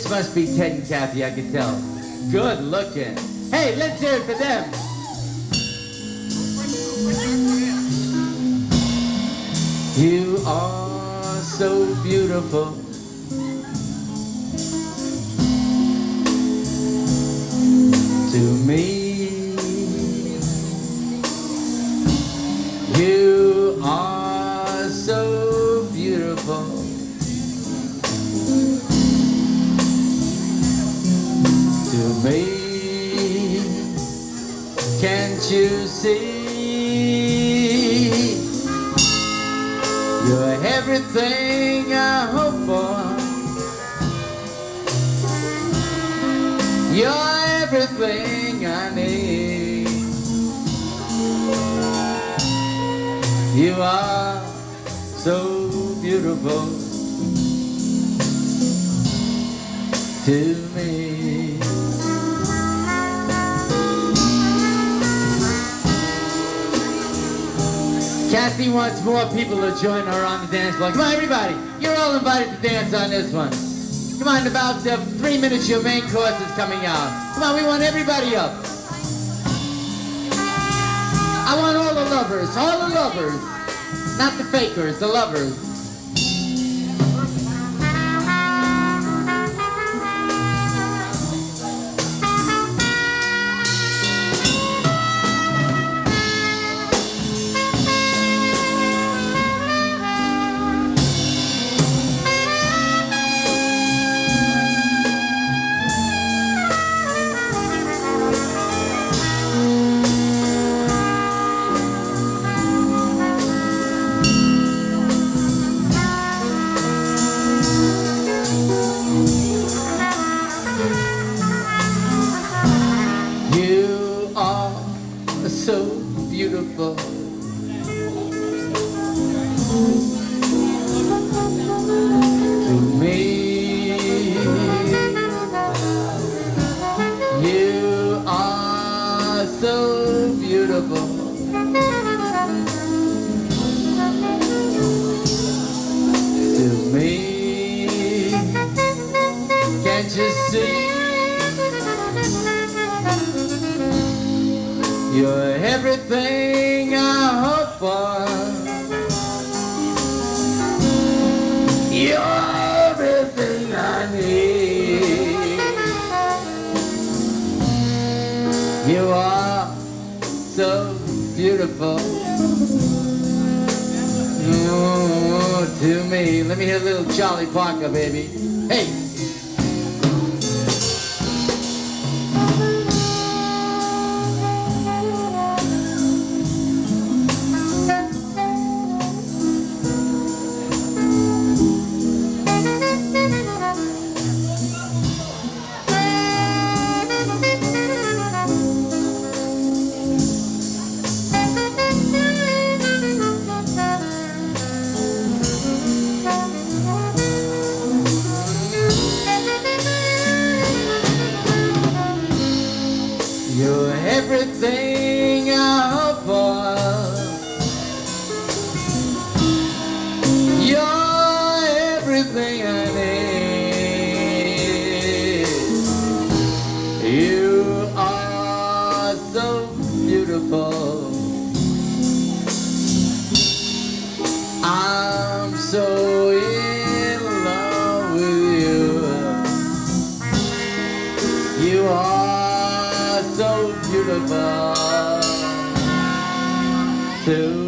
This must be Ted and Kathy, I can tell. Good looking. Hey, let's hear it for them. You are so beautiful. To me, you are so beautiful. To me, can't you see? You're everything I hope for. You're everything I need. You are so beautiful to me. Kathy wants more people to join her on the dance floor. Come on, everybody. You're all invited to dance on this one. Come on, in about 3 minutes, your main course is coming out. Come on, we want everybody up. I want all the lovers, not the fakers, the lovers. So beautiful. To me, you are so beautiful. To me, can't you see? You're everything I hope for. You're everything I need. You are so beautiful to me. Let me hear a little Charlie Parker, baby. Hey! You're everything I hope for. You're everything I need. You are so beautiful. I'm so in love with you. You are so beautiful to